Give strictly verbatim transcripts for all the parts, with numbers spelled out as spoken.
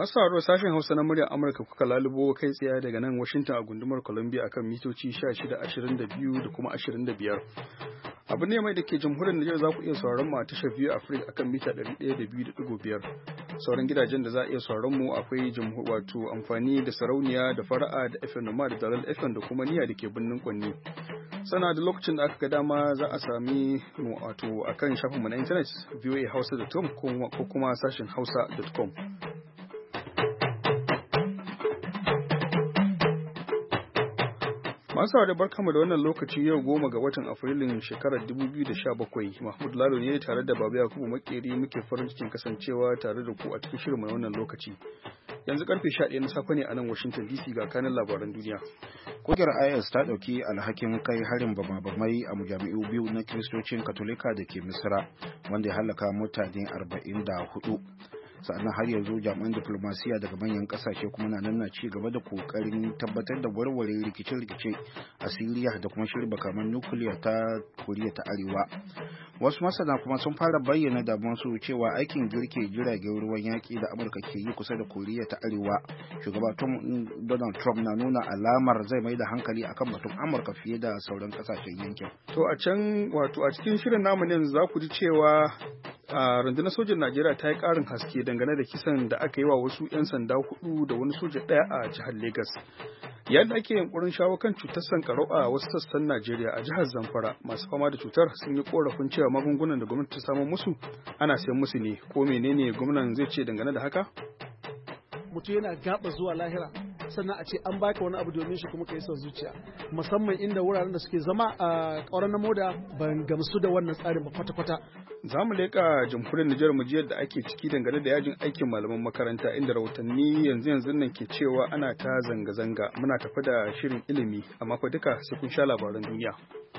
Masu sauraro sashen Hausa na muryar Amurka kuka lalubo kai tsaye daga nan Washington a gundumar Columbia akan mitoci sha shida, ashirin da biyu da kuma ashirin da biyar. Abu ne mai da ke jamhuriyar Nijar za ku iya sauraron mu a tashar biyu Africa akan mita ɗari ɗaya da biyu da ɗigo biyar. Sauran gidajen da za a iya sauraron mu akwai jamhur wato amfani da sarauniya da fara'a da F M Noma da Dalal F M da kuma niyya da ke birnin Kwanni. Sana da lokacin da aka ga dama za a sami mu wato akan shafinmu na intanet v o a hausa dot com ko kuma sashen hausa dot com. Masu da barkamu da wannan lokaci yau goma ga watan Afrilun shekarar dubu biyu da sha bakwai. Mahmud Lalo ne tare da Baba Yakubu Makeri muke farin cikin kasancewa tare da ku a cikin shirin na wannan lokaci. Yanzu karfe sha ɗaya na safe ne a nan Washington D C ga kanin labaran duniya. Kungiyar I S ta ɗauki alhakin kai harin bama-bamai a mujami'u biyu na Kiristocin Katolika da ke Misira wanda ya halaka mutane arba'in da hudu. Sa'annan har yanzu jami'an diplomasiya daga manyan kasashe kuma na nan na ci gaba da kokarin tabbatar da warware rikice-rikice a Siriya da kuma shirin makaman nukiliya ta Koriya ta Arewa. Wasu masana kuma sun fara bayyana damuwarsu cewa aikin girke jiragen ruwan yaƙi da Amurka ke yi kusa da Koriya ta Arewa, shugaba Donald Trump na nuna alamar zai mai da hankali akan batun Amurka fiye da sauran kasashen yankin. To a can wato a cikin shirin namu ne za ku ji cewa a rundunar sojin Najeriya ta yi ƙarin haske dangane da kisan da aka yi wa wasu 'yan sanda hudu da wani soja ɗaya a jihar Legas. Yadda ake yunkurin shawo kan cutar sankarau a wasu sassan Najeriya a jihar Zamfara, masu fama da cutar sun yi korafin cewa magungunan da gwamnati ta samo musu ana sayan musu ne. Ko menene gwamnan zai ce dangane da haka? Mutum yana gaba zuwa lahira sannan a ce an baka wani abu domin shi kuma ka yi son zuciya, musamman inda wuraren da suke zama a ƙauran na moda ban gamsu da wannan tsarin ba kwata-kwata. Za mu leƙa jamhuriyar Nijar mu ji yadda ake ciki dangane da yajin aikin malaman makaranta inda rahotanni yanzu yanzu nan ke cewa ana ta zanga-zanga. Muna tafi da shirin ilimi amma fa duka sai kun sha labaran duniya.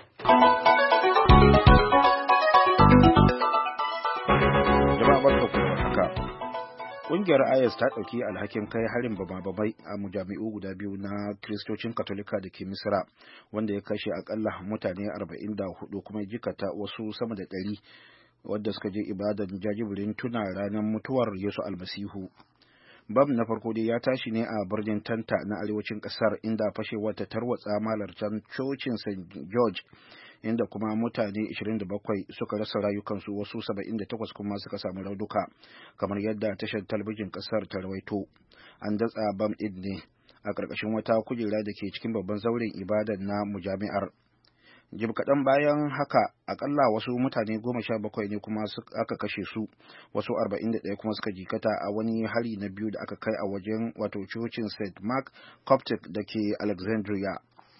Jama'a barka da haka. Ƙungiyar I S ta ɗauki alhakin kai harin bama-bamai a mujami'u guda biyu na Kiristocin Katolika da ke Misira wanda ya kashe akalla mutane arba'in da hudu kuma jikata wasu sama da ɗari wadda suka je ibadan jajibirin tuna ranar mutuwar Yesu Almasihu. Bam na farko dai ya tashi ne a birnin Tanta na arewacin ƙasar inda fashewar ta tarwatsa malartan cocin Saint George inda kuma mutane ashirin da bakwai suka rasa rayukansu, wasu saba'in da takwas kuma suka samu raunuka kamar yadda tashar talabijin kasar ta rawaito. An datsa bam ɗin ne a ƙarƙashin wata kujera da ke cikin babban zauren ibadan na mujami'ar. Jim kaɗan bayan haka akalla wasu mutane goma sha bakwai ne kuma aka kashe su, wasu arba'in da ɗaya kuma suka jikata a wani hari na biyu da aka kai a wajen wato cocin Saint Mark Coptic da ke Alexandria.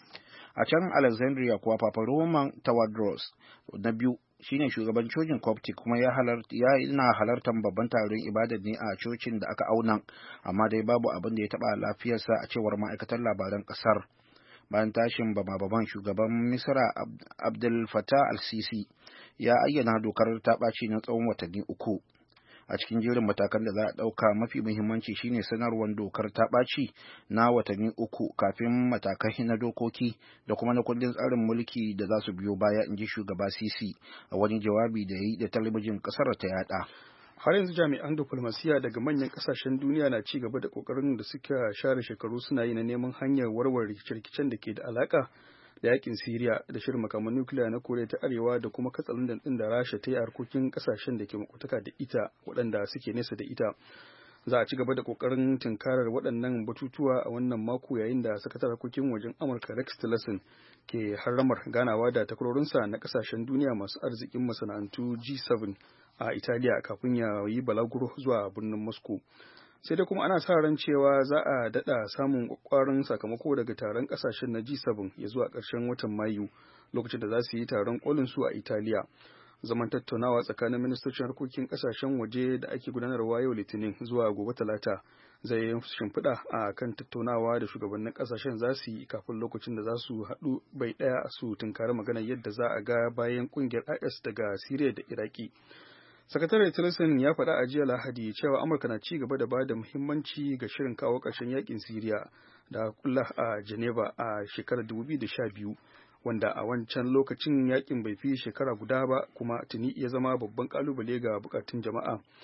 A can Alexandria kuwa Papa Roman Tawadros na biyu shine shugaban cocin Coptic kuma ya yana halartar babban taron ibada ne a cocin da aka auna, amma dai babu abin da ya taɓa lafiyarsa a cewar ma'aikatar labaran ƙasar. Bayan tashin bama-baman, shugaban Misra Abdel Fattah al-Sisi ya ayyana dokar ta ɓaci na tsawon watanni uku. A cikin jerin matakan da za a ɗauka mafi muhimmanci shine sanarwar dokar ta ɓaci na watanni uku kafin matakai na dokoki da kuma na kundin tsarin mulki da za su biyo baya, in ji shugaba Sisi a wani jawabi da ya yi da talabijin ƙasar ta yada. Har yanzu jami'an diplomasiya daga manyan kasashen duniya na ci gaba da kokarin da suka share shekaru suna yi na neman hanyar warware rikice-rikicen da ke da alaka da yakin Siriya da shirin makaman nukiliya na Koriya ta Arewa da kuma katsalandan din da Rasha ta yi harkokin kasashen da ke makutaka da ita waɗanda suke nesa da ita. Za a ci gaba da kokarin tunkarar waɗannan batutuwa a wannan mako yayin da sakatar harkokin wajen Amurka Rex Tillerson ke harramar ganawa da takwarorinsa na kasashen duniya masu arzikin masana'antu G seven a Italiya kafin ya yi balaguro zuwa birnin Moscow. Sai dai kuma ana sa ran cewa za a daɗa samun ƙwaƙwarin sakamako daga taron ƙasashen na G seven ya zuwa ƙarshen watan Mayu lokacin da za su yi taron ƙolin su a Italiya. Zaman tattaunawa tsakanin ministocin harkokin ƙasashen waje da ake gudanarwa yau Litinin zuwa gobe Talata zai yi shimfiɗa a kan tattaunawa da shugabannin ƙasashen za su yi kafin lokacin da za su haɗu bai ɗaya su tunkari maganar yadda za a ga bayan ƙungiyar I S daga Siriya da Iraki. Sakatare Tillerson ya faɗa a jiya Lahadi cewa Amurka na ci gaba da ba da muhimmanci ga shirin kawo ƙarshen yakin Siriya da kulla a Geneva a shekarar dubu biyu da sha biyu, wanda a wancan lokacin yakin bai fi shekara guda ba kuma tuni ya zama babban kalubale ga bukatun jama'a.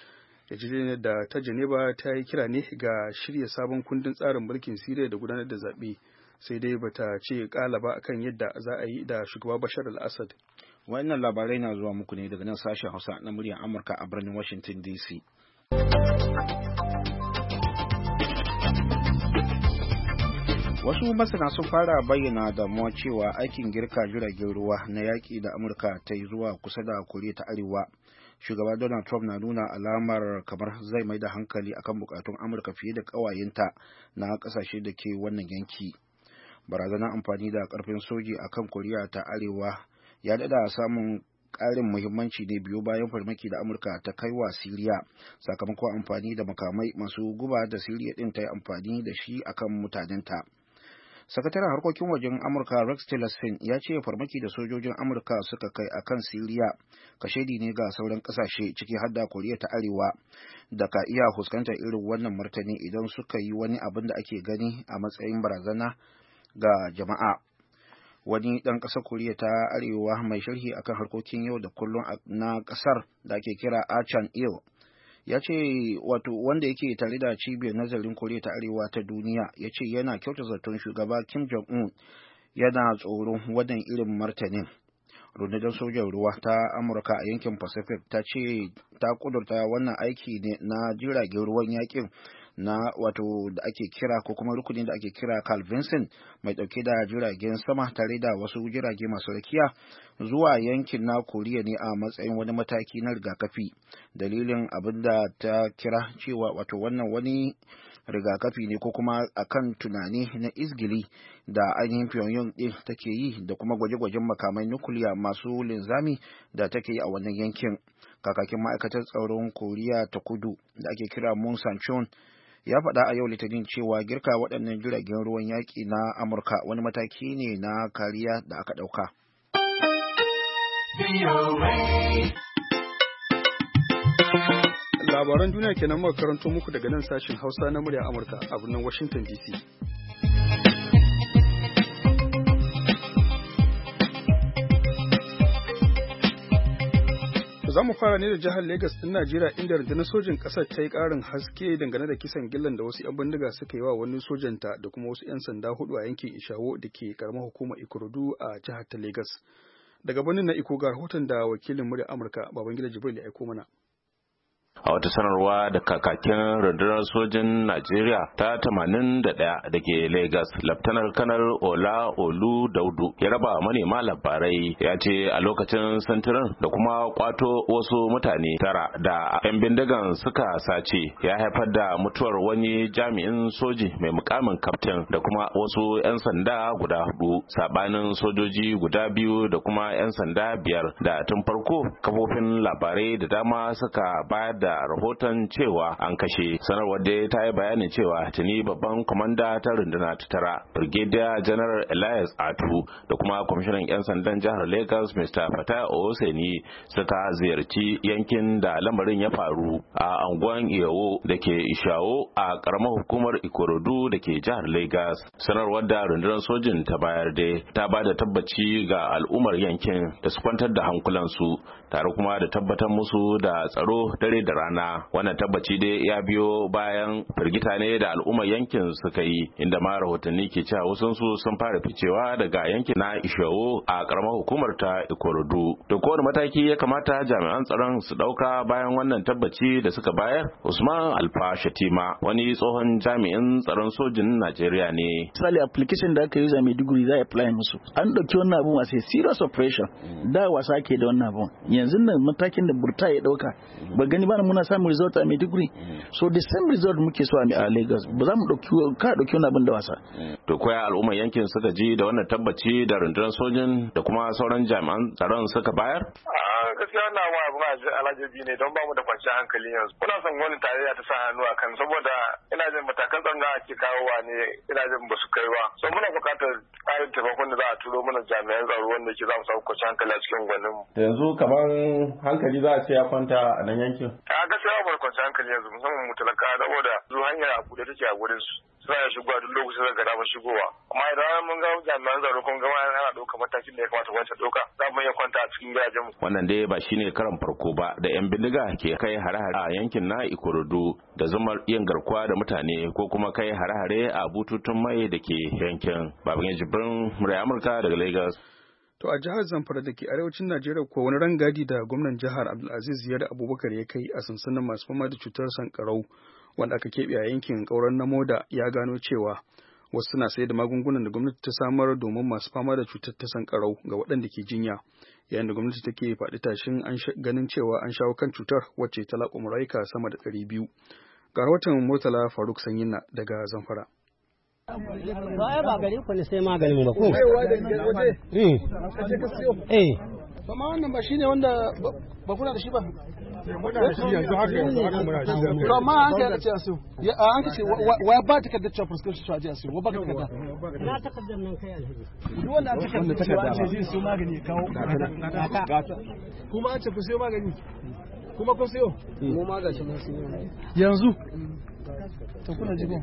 yarjejeniyar da ta Geneva ta yi kira ne ga shirya sabon kundin tsarin mulkin Siriya da gudanar da zaɓe, sai dai bata ce ƙala ba akan yadda za a yi da shugaba Bashar al-Assad. Wannan labarai na zuwa muku ne daga nan sashen Hausa na muryar Amurka a birnin Washington D C. Wasu masana sun fara bayyana damuwa cewa aikin girka jiragen ruwa na yaƙi da Amurka ta yi zuwa kusa da Koriya ta Arewa. Shugaba Donald Trump na nuna alamar kamar zai mai da hankali akan bukatun Amurka fiye da ƙawayenta na ƙasashe da ke wannan yanki. Barazanar amfani da ƙarfin soji akan Koriya ta Arewa ya daɗa samun ƙarin muhimmanci ne biyu bayan farmaki da Amurka ta kai wa Siriya sakamakon amfani da makamai masu guba da Siriya ɗin ta yi amfani da shi akan mutanenta. Sakataren harkokin wajen Amurka Rex Tillerson ya ce farmaki da sojojin Amurka suka kai akan Siriya kashedi ne ga sauran kasashe ciki har da Koriya ta Arewa da ka iya fuskantar irin wannan martani idan suka yi wani abin da ake gani a matsayin barazana ga jama'a. Wani ɗan ƙasar Koriya ta Arewa mai sharhi akan harkokin yau da kullum na ƙasar da ake kira Ah Chan-il ya ce wato wanda yake tare da cibiyar nazarin Koriya ta Arewa ta duniya ya ce yana kyauta zaton shugaba Kim Jong-un yana tsoron wannan irin martanin. Rundunar sojan ruwa ta Amurka a yankin Pacific ta ce ta kudurta wannan aiki ne na jiragen ruwan yakin na wato da ake kira ko kuma rukunin da ake kira Carl Vinson mai dauke da jiragen sama tare da wasu jirage masu rakiya zuwa yankin na Koriya ne a matsayin wani mataki na rigakafi. Dalilin abin da ta kira cewa wato wannan wani rigakafi ne ko kuma akan tunani na izgili da ainihin Pyongyang din take yi da kuma gwaje-gwajen makamai nukiliya masu linzami da take yi a wannan yankin. Kakakin ma'aikatar tsaron Koriya ta Kudu da ake kira Moon Sang-chun ya faɗa a yau Litinin cewa girka waɗannan jiragen ruwan yaƙi na Amurka wani mataki ne na kariya da aka ɗauka. Labaran duniya kenan muka karanto muku daga nan sashin Hausa na murya Amurka a birnin Washington D C. Za mu fara ne da jihar Legas ɗin Najeriya inda rundunar sojin ƙasar ta yi ƙarin haske dangane da kisan gillan da wasu 'yan bindiga suka yi wa wani sojanta da kuma wasu 'yan sanda hudu a yankin Ishawo da ke karamar hukumar Ikorodu a jihar ta Legas. Daga birnin na Iko ga rahoton da wakilin murya Amurka Babangida Jibril ya aiko mana. A wata sanarwa da kakakin rundunar sojin Najeriya ta tamanin da ɗaya da ke Lagos, Laftanar Kanar Ola Olu Daudu ya raba manema labarai ya ce a lokacin santirin da kuma kwato wasu mutane tara da 'yan bindigan suka sace ya haifar da mutuwar wani jami'in soji mai mukamin kaftin da kuma wasu 'yan sanda guda hudu sabanin sojoji guda biyu da kuma 'yan sanda biyar da tun farko kafofin labarai da dama suka bayar da rahoton cewa an kashe. Sanarwar da ta yi bayanin cewa tuni babban kwamanda ta runduna ta tara Brigadier General Elias Atu da kuma kwamishinan 'yan sandan jihar Lagos Mister Fatai Oseni suka ziyarci yankin da lamarin ya faru a anguwan Iyawo da ke Ishawo a karamar hukumar Ikorodu da ke jihar Lagos. Sanarwar da rundunar sojin ta bayar da ta ba da tabbaci ga al'ummar yankin da su kwantar da hankulansu tare kuma da tabbatar musu da tsaro dare da rana. Wannan tabbaci dai ya biyo bayan firgita ne da al'ummar yankin suka yi inda ma rahotanni ke cewa wasu su sun fara ficewa daga yankin na Ishawo a karamar hukumar ta Ikorodu. Da kowane mataki ya kamata jami'an tsaron su dauka bayan wannan tabbaci da suka bayar? Usman Alfa Shatima wani tsohon jami'in tsaron sojin Najeriya ne. Misali application da aka yi a Maiduguri za a apply musu. An dauki wannan abun a serious operation. Da wasa ke da wannan abun. Yanzu nan matakin da Burta ya dauka ba gani ba muna samun result a Maiduguri. So the same result muke so a Lagos. Ba za mu dauki ka dauki wannan abun da wasa. To koya al'ummar yankin suka ji da wannan tabbaci da rundunar sojin da kuma sauran jami'an tsaron suka bayar? Gaskiya wannan abu abu ma alajabi ne don ba mu da kwanciyar hankali yanzu. Kuna son gwamnatin tarayya ta sa hannu a kan saboda ina jin matakan tsaron da ake kawowa ne ina jin ba su kai ba. So muna buƙatar ƙarin taimakon da za a turo mana jami'an tsaro wanda ke za mu samu kwanciyar hankali a cikin gwanin mu. Yanzu kamar hankali za a ce ya kwanta a nan yankin? A gaskiya ba kwanciyar hankali yanzu musamman mu talaka saboda zu hanyar a buɗe take a gurin su. suna da shigowa duk lokacin da ga damar shigowa. Amma idan mun ga jami'an tsaro kun ga ana ɗaukar matakin da ya kamata wancan ɗauka za mu iya kwanta a cikin gidajenmu. Wannan dai ba shine karan farko ba da 'yan bindiga ke kai hare-hare a yankin na Ikorodu da zumar yin garkuwa da mutane ko kuma kai hare-hare a bututun mai da ke yankin. Babban Jibrin Murai Amurka daga Lagos. To a jihar Zamfara da ke arewacin Najeriya ko wani rangadi da gwamnan jihar Abdulaziz Yari Abubakar ya kai a sansanin masu fama da cutar sankarau wanda aka keɓe a yankin ƙauren na Moda ya gano cewa wasu suna sayar da magungunan da gwamnati ta samar domin masu fama da cutar ta sankarau ga waɗanda ke jinya, yayin da gwamnati take faɗi tashin an ganin cewa an shawo kan cutar wacce ta laƙuma rayuka sama da ɗari biyu. Ga rahoton Murtala Faruk Sanyinna daga Zamfara. Ba ba gari ku ne sai maganin ba ko. Eh. Amma wannan ba shine wanda ba kuna da shi ba. Muna da shi yanzu haka yanzu haka muna da shi. To amma an kai da cewa su. Ya an kace wa ba takardar cewa prescription to aje su. Wa ba takarda. Na takardar nan kai alhaji. Duk wanda an takardar cewa an ce zai su magani kawo. Kuma an ce ku sayo magani. Kuma ku sayo. Mu ma gashi mun sayo. Yanzu. To kuna jigo.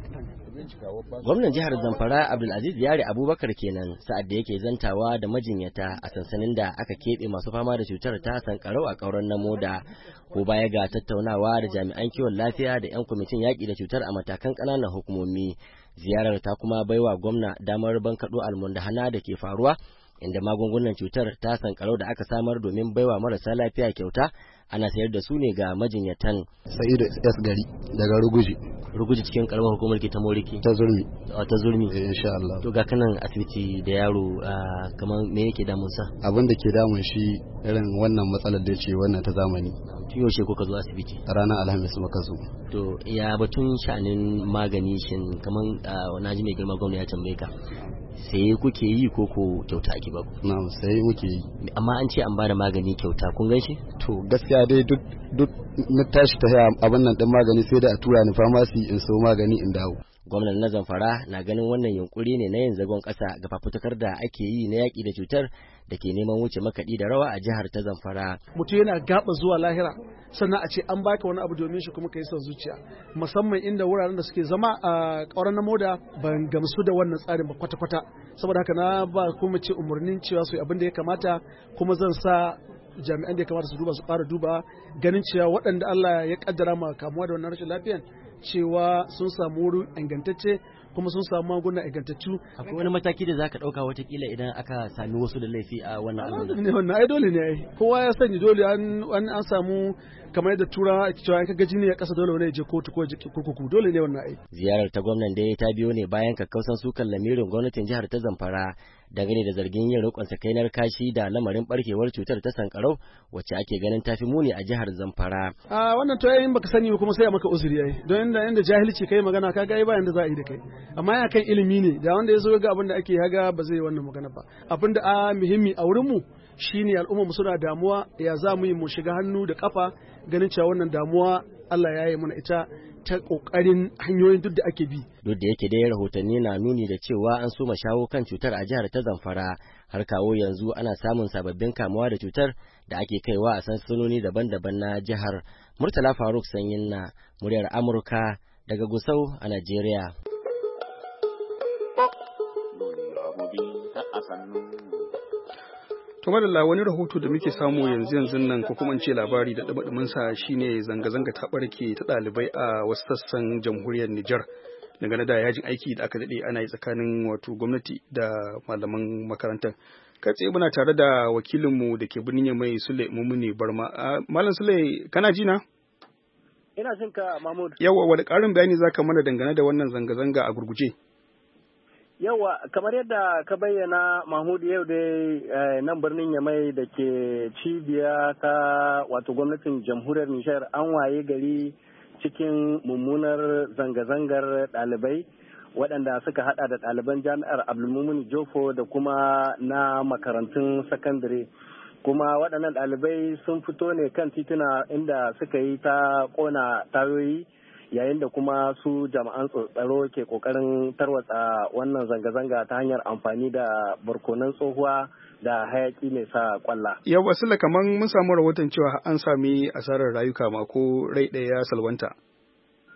Gwamnan jihar Zamfara Abdulaziz Yari Abubakar kenan sa'ad da yake zantawa da majinyata a sansanin da aka keɓe masu fama da cutar ta sankarau a ƙauren na Moda, ko baya ga tattaunawa da jami'an kiwon lafiya da 'yan kwamitin yaƙi da cutar a matakan ƙananan hukumomi. Ziyarar ta kuma baiwa gwamna damar bankaɗo almundahana da ke faruwa, inda magungunan cutar ta sankarau da aka samar domin baiwa marasa lafiya kyauta ana sayar da su ne ga majinyatan. Sa'idu S gari daga Ruguji. Ruguji cikin karamar hukumar ke ta Moriki. Ta Zurmi. Ta Zurmi. Eh insha Allah. To ga kanan asibiti da yaro kamar me yake damun sa? Abin da ke damun shi irin wannan matsalar da ce wannan ta zamani. Tun yaushe kuka zo asibiti? Ranar Alhamis muka zo. To ya batun sha'anin magani shin kamar na ji mai girma gwamna ya tambaye ka. Sai kuke yi ko ko kyauta ake ba ku? Na'am, sai muke yi. Amma an ce an bada magani kyauta, kun gan shi? To gaskiya dai duk duk na tashi ta haya abin nan din magani sai da a tura ni famasi in so magani in dawo. Gwamnan na Zamfara na ganin wannan yunkuri ne na yin zagon ƙasa ga fafutukar da ake yi na yaƙi da cutar da ke neman wuce makaɗi da rawa a jihar ta Zamfara. Mutum yana gaba zuwa lahira sannan a ce an baka wani abu domin shi kuma ka yi son zuciya, musamman inda wuraren da suke zama a ƙauren na Moda ban gamsu da wannan tsarin ba kwata-kwata, saboda haka na ba kuma ce umarnin cewa su abin da ya kamata, kuma zan sa jami'an da ya kamata su duba su ƙara duba ganin cewa waɗanda Allah ya kaddara ma kamuwa da wannan rashin lafiyan cewa sun samu wurin ingantacce kuma sun samu magunguna ingantattu. Akwai wani mataki da zaka dauka watakila idan aka sami wasu da laifi a wannan al'amari? Ne wannan ai dole ne ai. Kowa ya sani dole an an samu kamar yadda tura cewa an kaga jini ya kasa dole wani ya je kotu ko kurkuku, dole ne wannan ai. Ziyarar ta gwamnan da ta biyo ne bayan kakkausan sukan lamirin gwamnatin jihar ta Zamfara dangane da zargin yin rikon sakainar kashi da lamarin barkewar cutar ta sankarau wacce ake ganin tafi muni a jihar Zamfara. A wannan to yayin baka sani kuma sai a maka uzuri ai. Don inda inda jahilci kai magana kaga ai ba yanda za a yi da kai. Amma ya kan ilimi ne da wanda ya zo ga abin da ake haga ba zai yi wannan magana ba. Abin da a muhimmi a wurin mu shine al'umma mu suna damuwa ya za mu yi mu shiga hannu da kafa ganin cewa wannan damuwa Allah ya yi mana ita ta kokarin hanyoyin duk da ake bi. Duk da yake dai rahotanni na nuni da cewa an soma shawo kan cutar a jihar ta Zamfara, har kawo yanzu ana samun sababbin kamuwa da cutar da ake kaiwa a sansanoni daban-daban na jihar. Murtala Faruk Sanyin na muryar Amurka daga Gusau a Najeriya. To madalla wani rahoto da muke samu yanzu yanzu nan ko kuma ce labari da daba sa shine zanga-zanga ta barke ta ɗalibai a wasu sassan jamhuriyar Nijar dangane da yajin aiki da aka daɗe ana yi tsakanin wato gwamnati da malaman makarantar. Kai tsaye muna tare da wakilinmu da ke birnin Yamai Sule Mumuni Barma. Malam Sule kana ji na? Ina jin ka Mahmud. Yawa wani ƙarin bayani zaka mana dangane da wannan zanga-zanga a gurguje? Yawa kamar yadda ka bayyana Mahmud yau dai nan birnin Yamai da ke cibiya ta wato gwamnatin jamhuriyar Nijar an waye gari cikin mummunar zanga-zangar ɗalibai waɗanda suka hada da ɗaliban jami'ar Abdulmumin Jofo da kuma na makarantun sakandare. Kuma waɗannan ɗalibai sun fito ne kan tituna inda suka yi ta ƙona tayoyi yayin da kuma su jama'an tsaro ke kokarin tarwatsa wannan zanga-zanga ta hanyar amfani da barkonan tsohuwa da hayaki mai sa kwalla. Yau wasila kamar mun samu rahoton cewa an sami asarar rayuka ma ko rai ɗaya ya salwanta.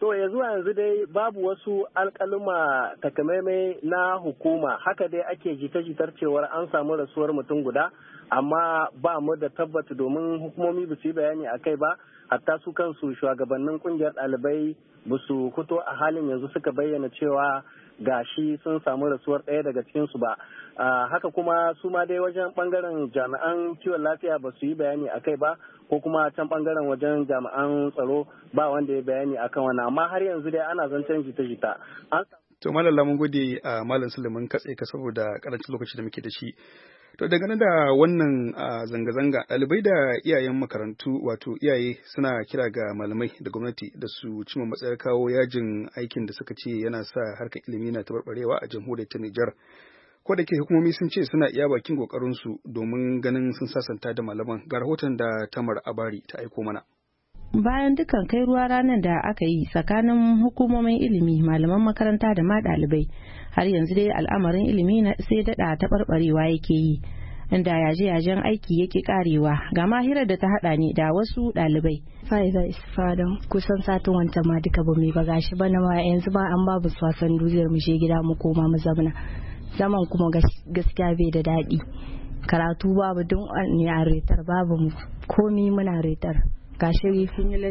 To ya zuwa yanzu dai babu wasu alƙaluma takamaimai na hukuma, haka dai ake jita-jitar cewar an samu rasuwar mutum guda, amma ba mu da tabbata domin hukumomi ba su yi bayani a kai ba, hatta su kansu shugabannin kungiyar ɗalibai ba su fito a halin yanzu suka bayyana cewa gashi sun samu rasuwar ɗaya daga cikinsu ba. Haka kuma su ma dai wajen ɓangaren jami'an kiwon lafiya ba su yi bayani a kai ba, ko kuma can ɓangaren wajen jami'an tsaro ba wanda ya bayani akan wannan, amma har yanzu dai ana zancen jita-jita. To malalla mun gode a Malam Suleiman katse ka saboda karancin lokaci da muke da shi. To dangane da wannan zanga-zanga, ɗalibai da iyayen makarantu wato iyaye suna kira ga malamai da gwamnati da su cima matsayar kawo yajin aikin da suka ce yana sa harkar ilimi na tabarbarewa a jamhuriyar ta Nijar. Ko da ke hukumomi sun ce suna iya bakin kokarinsu domin ganin sun sasanta da malaman. Ga rahoton da Tamar Abari ta aiko mana. Bayan dukan kai ruwa ranar da aka yi tsakanin hukumomin ilimi, malaman makaranta da ma ɗalibai, har yanzu dai al'amarin ilimi sai daɗa taɓarɓarewa yake yi, inda yaje-yajen aiki yake karewa. Ga mahirar da ta haɗa ne da wasu ɗalibai. Faiza Isfadan kusan satin wancan ma duka ba mai ba gashi ba na ma yanzu ba an babu wasan duniyar mu je gida mu koma mu zamana. Zaman kuma gaskiya bai da daɗi. Karatu babu don ne a retar babu mu komi muna retar. Gashi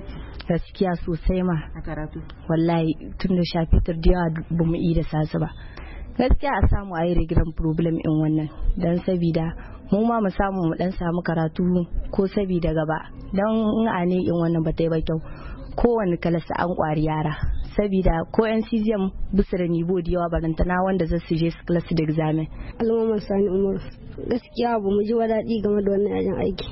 gaskiya sosai ma a karatu wallahi tun da shafitar da yawa ba mu yi da sasu ba. Gaskiya a samu a yi rigiran problem in wannan don sabida mu ma mu samu mu dan samu karatu ko sabida gaba don in a ne in wannan ba ta yi ba kyau kowane kalasa an kwari yara sabida ko yan cesium bisa da nivo da yawa barantana wanda za su je su class da examen. Al'ummar Sani Umar gaskiya ba mu ji daɗi game da wannan yajin aiki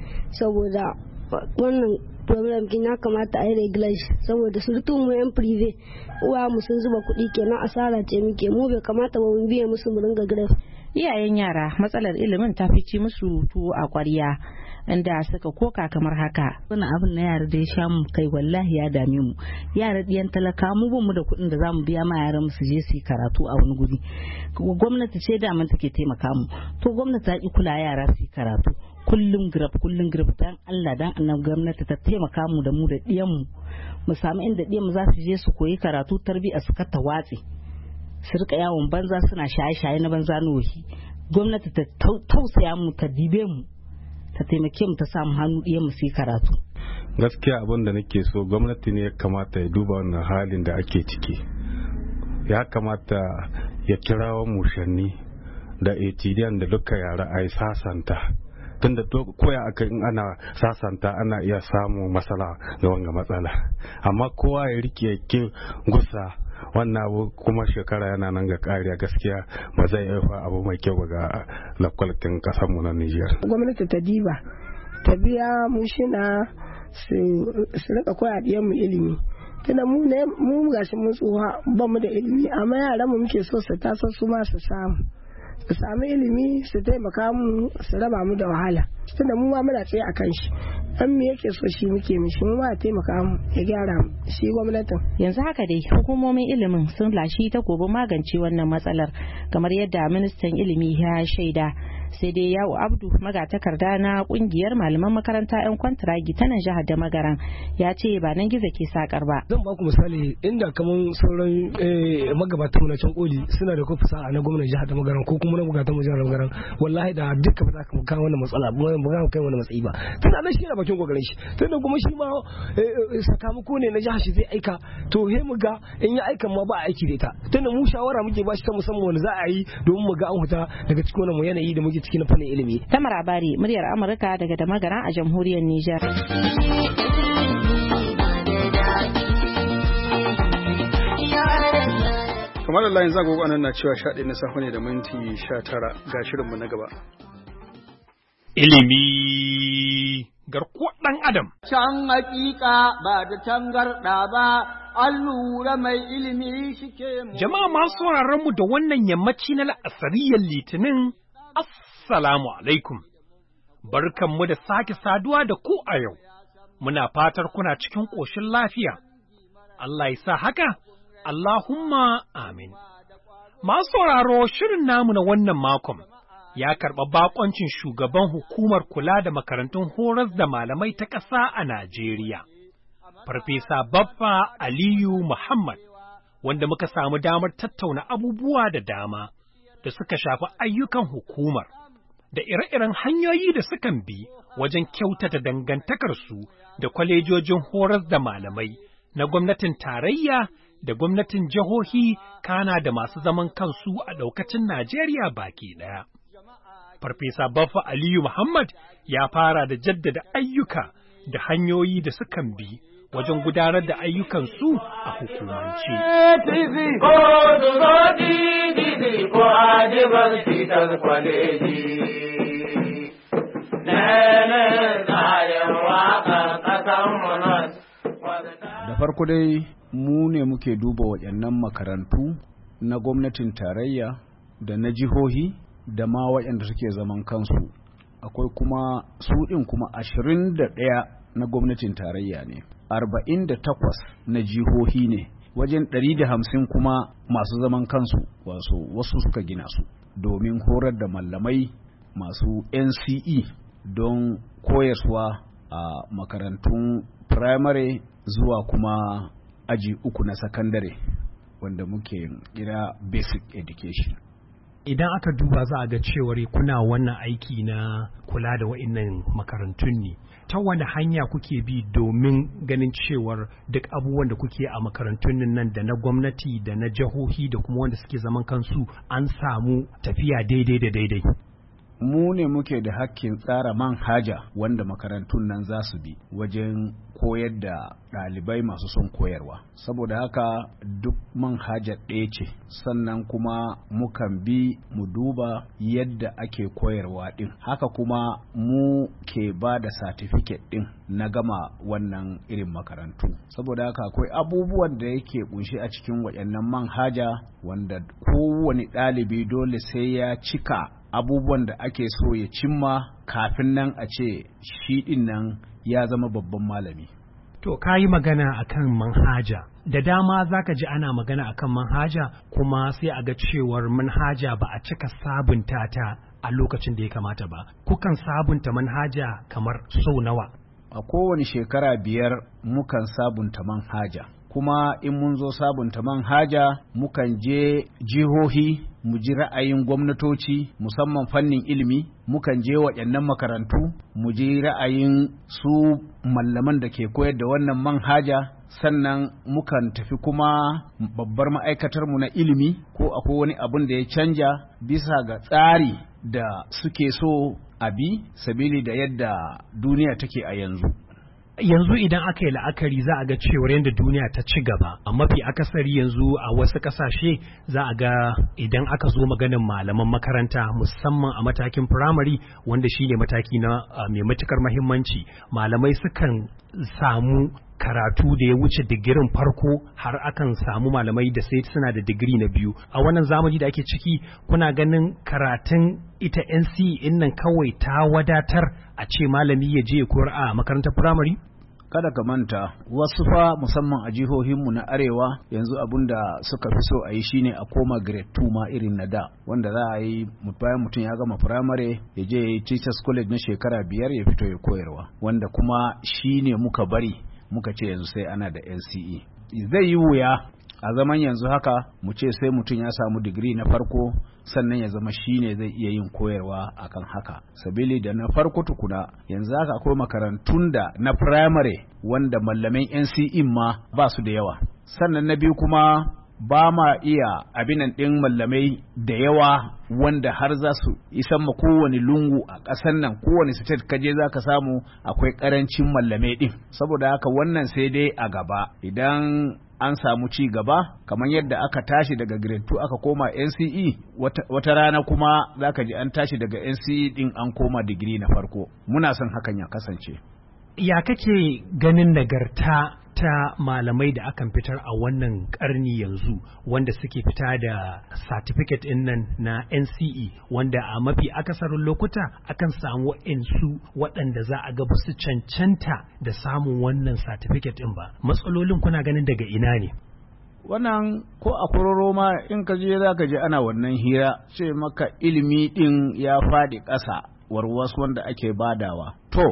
saboda wannan problem kin ya kamata a yi regulation saboda surtu mu yan prive uwa mu sun zuba kuɗi kenan asara ce muke mu bai kamata ba mu biye musu mu ringa grave. Iyayen yara matsalar ilimin ta fici musu tuwo a ƙwarya inda suka koka kamar haka. Wannan abin na yara da ya sha mu kai wallahi ya dame mu. Yara ɗiyan talaka mu ba mu da kuɗin da zamu biya ma yaran su je su yi karatu a wani guri. Gwamnati ce da man take taimaka mu. To gwamnati ta ki kula yara su yi karatu. Kullum grab kullum grab dan Allah dan annabi gwamnati ta taimaka mu da mu da ɗiyan mu. Mu samu inda ɗiyan mu za su je su koyi karatu tarbiyya su ka ta watse. Su rika yawon banza suna shaye-shaye na banza nohi. Gwamnati ta tausaya mu ta dibe mu. Ta taimake mu ta samu hannu ɗaya mu sai karatu. Gaskiya abin da nake so gwamnati ne ya kamata ya duba wannan halin da ake ciki. Ya kamata ya kirawo mushanni da A T D da duka yara a yi sasanta. Tunda koya aka in ana sasanta ana iya samun matsala ga wanga matsala. Amma kowa ya rike ke gusa wannan abu kuma shekara yana nan ga kariya gaskiya ba zai haifa abu mai kyau ga lakwalkin kasar mu na Nijar. Gwamnati ta diba ta biya mu shina su rika koya diyan mu ilimi tunda mu ne mu gashi mun tsuha ba mu da ilimi amma yaran mu muke so su taso su ma su samu su samu ilimi su taimaka mu su raba mu da wahala tunda mu ma muna tsaye akan shi an me yake so shi muke mishi mu ma taimaka mu ya gyara mu shi gwamnatin. Yanzu haka dai hukumomin ilimin sun lashi takobin magance wannan matsalar kamar yadda ministan ilimi ya shaida. Sai dai yawo abdu magatakarda na kungiyar malaman makaranta yan kwantiragi ta nan jihar da magaran ya ce ba nan gizo ke sakar ba. Zan ba ku misali inda kaman sauran magabatan na can koli suna da kofi sa'a na gwamnatin jihar da magaran ko kuma na magabatan jihar da magaran wallahi da dukkan ba za ka kawo wannan matsala ba ba za ka kai wannan matsayi ba tunda nan shi yana bakin kokarin shi tunda kuma shi ma sakamako ne na jihar shi zai aika to he mu ga in ya aika ma ba a aiki da ita tunda mu shawara muke ba shi ta musamman wanda za a yi domin mu ga an huta daga cikin wannan yanayi da muke cikin fannin ilimi. Tamar Abari, muryar Amurka daga Damagara a jamhuriyar Nijar. Kamar Allah yanzu agogo anan na cewa sha ɗaya na safe ne da minti sha tara ga shirinmu na gaba. Ilimi garkuwar ɗan Adam. Can hakika ba da tangarɗa ba, an lura mai ilimi shi ke. Jama'a masu mu da wannan yammaci na la'asariyar Litinin, Assalamu alaikum, barkanmu da sake saduwa da ku a yau, muna fatar kuna cikin ƙoshin lafiya, Allah ya sa haka, Allahumma amin. Masu sauraro shirin namu na wannan makon ya karɓa baƙoncin shugaban hukumar kula da makarantun horas da malamai ta ƙasa a Najeriya, Farfesa Baffa Aliyu Muhammad, wanda muka samu damar tattauna abubuwa da dama da suka shafi ayyukan hukumar, da ire-iren hanyoyi da sukan bi wajen kyautata dangantakarsu da kwalejojin horas da malamai na gwamnatin tarayya da gwamnatin jihohi kana da masu zaman kansu a ɗaukacin Najeriya baki ɗaya. Farfesa Baffa Aliyu Muhammad ya fara da jaddada ayyuka da hanyoyi da sukan bi wajen gudanar da ayyukansu a hukumance. Da farko dai mu ne muke duba waɗannan makarantu na gwamnatin tarayya da na jihohi da ma waɗanda suke zaman kansu. Akwai kuma su ɗin kuma ashirin da ɗaya na gwamnatin tarayya ne, arba'in da takwas na jihohi ne, wajen ɗari da hamsin kuma masu zaman kansu, wasu wasu suka gina su domin horar da malamai masu N C E don koyarwa a makarantun firamare zuwa kuma aji uku na sakandare wanda muke kira basic education. Idan aka duba za a ga cewar kuna wannan aiki na kula da wa'innan makarantun ne, ta wani hanya kuke bi domin ganin cewar duk abubuwan da kuke a makarantun nan da na gwamnati da na jihohi da kuma wanda suke zaman kansu an samu tafiya daidai da daidai? Mu ne muke da hakkin tsara manhaja wanda makarantun nan za su bi wajen koyar da ɗalibai masu son koyarwa. Saboda haka duk manhajar ɗaya ce, sannan kuma mukan bi mu duba yadda ake koyarwa ɗin. Haka kuma mu ke ba da satifiket ɗin na gama wannan irin makarantu. Saboda haka akwai abubuwan da yake kunshi a cikin waɗannan manhaja wanda kowane ɗalibi dole sai ya cika abubuwan da ake so ya cimma kafin nan a ce shi ɗin nan ya zama babban malami. To, ka yi magana akan manhaja. Da dama za ka ji ana magana akan manhaja kuma sai a ga cewar manhaja ba a cika sabunta ta a lokacin da ya kamata ba. Kukan sabunta manhaja kamar sau nawa? A kowane shekara biyar mukan sabunta manhaja. Kuma in mun zo sabunta manhaja mukan je jihohi mu ji ra'ayin gwamnatoci musamman fannin ilimi, mukan je waɗannan makarantu mu ji ra'ayin su mallaman da ke koyar da wannan manhaja, sannan mukan tafi kuma babbar ma'aikatarmu na ilimi ko akwai wani abun da ya canja bisa ga tsari da suke so a bi sabili da yadda duniya take a yanzu. Yanzu idan aka yi la'akari za a ga cewar yadda duniya ta ci gaba, a mafi akasari yanzu a wasu ƙasashe za a ga idan aka zo maganin malaman makaranta musamman a matakin firamare wanda shi ne mataki na mai matukar mahimmanci, malamai sukan samu karatu da ya wuce digirin farko har akan samu malamai da sai suna da digiri na biyu. A wannan zamani da ake ciki kuna ganin karatun ita N C E in nan kawai ta wadatar a ce malami ya je ya koyar a makarantar firamare? Kada ka manta wasu fa musamman a jihohinmu na arewa yanzu abun da suka fi so a yi shine a koma grade two ma irin na da, wanda za a yi bayan mutum ya gama firamare ya je ya yi teachers college na shekara biyar ya fito ya koyarwa, wanda kuma shine muka bari muka ce yanzu sai ana da N C E. Zai yi wuya a zaman yanzu haka mu ce sai mutum ya samu digiri na farko sannan ya zama shine zai iya yin koyarwa akan haka, sabili da na farko tukuna yanzu haka akwai makarantun da na primary wanda mallamin N C E ma ba su da yawa, sannan na biyu kuma ba ma iya abinan ɗin mallamai da yawa wanda har za su isan ma kowane lungu a ƙasar nan, kowane state kaje za ka samu akwai ƙarancin mallamai ɗin. Saboda haka wannan sai dai a gaba idan an samu ci gaba kamar yadda aka tashi daga grade two aka koma N C E, wata, wata rana kuma za ka ji an tashi daga N C E ɗin an koma digiri na farko. Muna son hakan ya kasance. Ya kake ganin nagarta ta malamai da akan fitar a wannan karni yanzu wanda suke fita da certificate in nan na N C E, wanda a mafi akasarin lokuta akan samu insu waɗanda za a ga su cancanta da samun wannan certificate in ba. Matsalolin kuna ganin daga ina ne? Wannan ko a kororo ma in ka je za ka je ana wannan hira ce maka ilimi ɗin ya faɗi ƙasa warwas wanda ake badawa. To,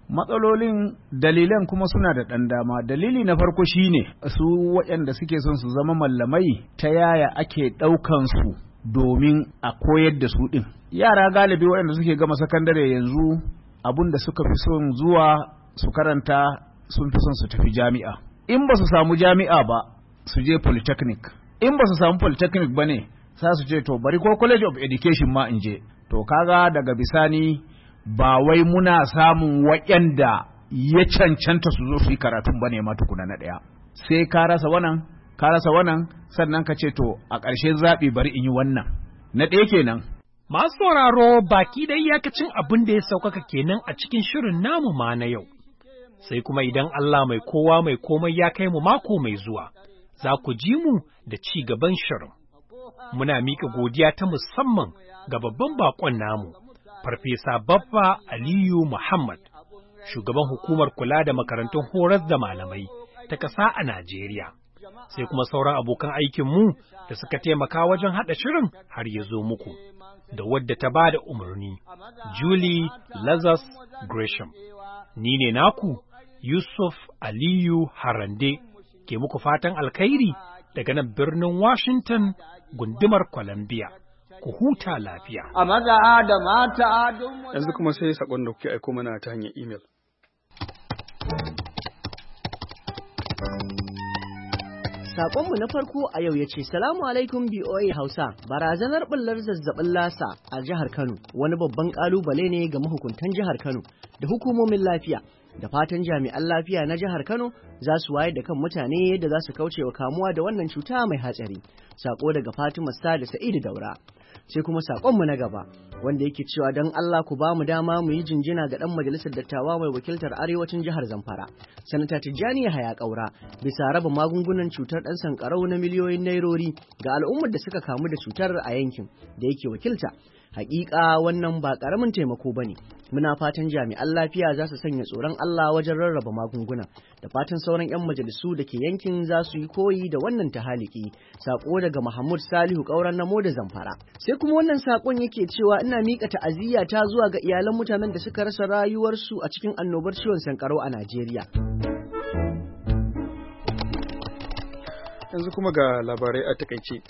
matsalolin dalilan kuma suna da ɗan dama. Dalili na farko shine su waɗanda suke son su zama mallamai ta yaya ake ɗaukan su domin a koyar da su ɗin. Yara galibi waɗanda suke gama sakandare yanzu abun da suka fi son zuwa su karanta sun fi son su tafi jami'a. In ba su samu jami'a ba su je polytechnic. In ba su samu polytechnic ba ne sa su ce to bari ko college of education ma in je. To kaga daga bisani ba wai muna samun waɗanda ya cancanta su zo su yi karatun ba ne ma tukuna na ɗaya. Sai ka rasa wannan, ka rasa wannan, sannan ka ce to a ƙarshen zaɓi bari in yi wannan. Na ɗaya kenan. Masu sauraro baki da iyakacin abin da ya saukaka kenan a cikin shirin namu ma na yau. Sai kuma idan Allah mai kowa mai komai ya kai mu mako mai zuwa, za ku ji mu da ci gaban shirin. Muna mika godiya ta musamman ga babban baƙon namu. Farfesa Baffa Aliyu Muhammad, shugaban hukumar kula da makarantun horas da malamai ta ƙasa a Najeriya, sai kuma sauran abokan aikinmu da suka taimaka wajen haɗa shirin har ya zo muku, da wadda ta ba da umarni, Julie Lazarus Gresham. Ni ne naku, Yusuf Aliyu Harande, ke muku fatan alkhairi daga nan birnin Washington, gundumar Columbia. Ku huta lafiya. A maza da mata yanzu kuma sai sakon da kuke aiko mana ta hanyar email. Sakonmu na farko a yau ya ce, Salamu alaikum B O A Hausa, barazanar ɓullar zazzabin lasa a jihar Kano wani babban ƙalubale ne ga mahukuntan jihar Kano da hukumomin lafiya. Da fatan jami'an lafiya na jihar Kano za su wayar da kan mutane yadda za su kauce wa kamuwa da wannan cuta mai hatsari. Sako daga Fatima Sada Sa'idu Daura. Sai kuma sakonmu na gaba wanda yake cewa don Allah ku ba mu dama mu yi jinjina ga ɗan majalisar dattawa mai wakiltar arewacin jihar Zamfara, Sanata Tijjani Yahaya Kaura, bisa raba magungunan cutar ɗan sankarau na miliyoyin nairori ga al'ummar da suka kamu da cutar a yankin da yake wakilta. Hakika wannan ba ƙaramin taimako bane. Muna fatan jami'an lafiya za su sanya tsoron Allah wajen rarraba magunguna, da fatan sauran 'yan majalisu da ke yankin za su yi koyi da wannan tahaliki. Sako daga Muhammad Salihu Kauran Namo da Zamfara. Sai kuma wannan sakon yake cewa ina mika ta'aziyya ta zuwa ga iyalan mutanen da suka rasa rayuwarsu a cikin annobar ciwon sankarau a Najeriya. Yanzu kuma ga labarai a takaice.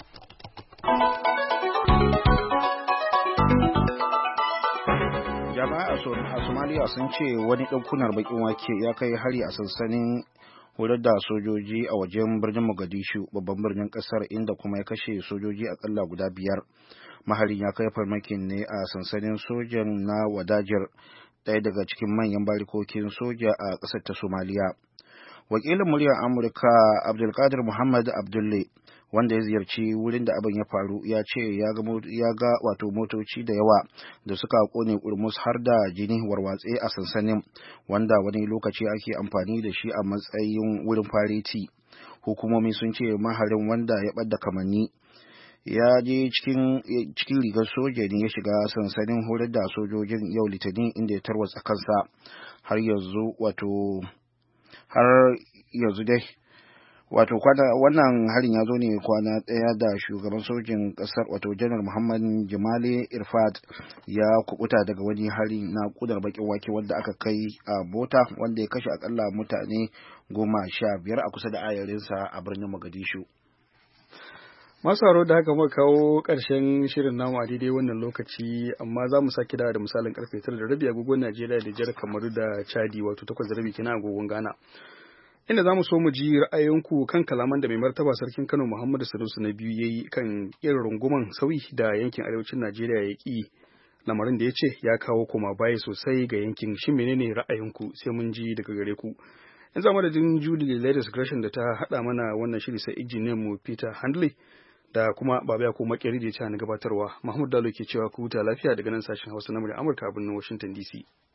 Jama'a a Somalia sun ce wani ɗaukunar bakin wake ya kai hari a sansanin horar da sojoji a wajen birnin Mogadishu, babban birnin ƙasar, inda kuma ya kashe sojoji akalla guda biyar. Maharin ya kai farmakin ne a sansanin sojan na Wadajir, ɗaya daga cikin manyan barikokin soja a ƙasar ta Somalia. Wakilin muryar Amurka Abdulkadir Muhammad Abdulle, wanda ya ziyarci wurin da abin ya faru, ya ce ya ga wato motoci da yawa da suka kone kurmus har da jini warwatse a sansanin, wanda wani lokaci ake amfani da shi a matsayin wurin fareti. Hukumomi sun ce maharin, wanda ya ɓadda kamanni, ya je cikin cikin rigar soja ne ya shiga sansanin horar da sojojin yau Litinin, inda ya tarwatsa kansa. Har yanzu wato har yanzu dai wato kwana wannan harin ya zo ne kwana ɗaya da shugaban sojin ƙasar wato janar Muhammad Jamale Irfat ya kubuta daga wani hari na kudar bakin wake wanda aka kai a mota, wanda ya kashe akalla mutane goma sha biyar a kusa da ayarinsa a birnin Mogadishu. Masu haro da haka muka kawo ƙarshen shirin namu a daidai wannan lokaci, amma za mu sake dawa da misalin karfe tara da rabi agogon Najeriya da Jihar Kamaru da Chadi, wato takwas da rabi kenan agogon Ghana. Inda za mu so mu ji ra'ayoyinku kan kalaman da mai martaba sarkin Kano Muhammadu Sanusi na biyu ya yi kan irin runguman sauyi da yankin arewacin Najeriya ya ƙi, lamarin da ya ce ya kawo koma baya sosai ga yankin. Shin menene ra'ayinku? Sai mun ji daga gare ku. Yanzu a madadin Julie Ladies Gresham da ta haɗa mana wannan shiri, sai injiniyan mu Peter Handley da kuma Baba ko Makeri da ya ci na gabatarwa. Mahmud Dalo ke cewa ku huta lafiya daga nan sashen Hausa na Amurka a birnin Washington D C.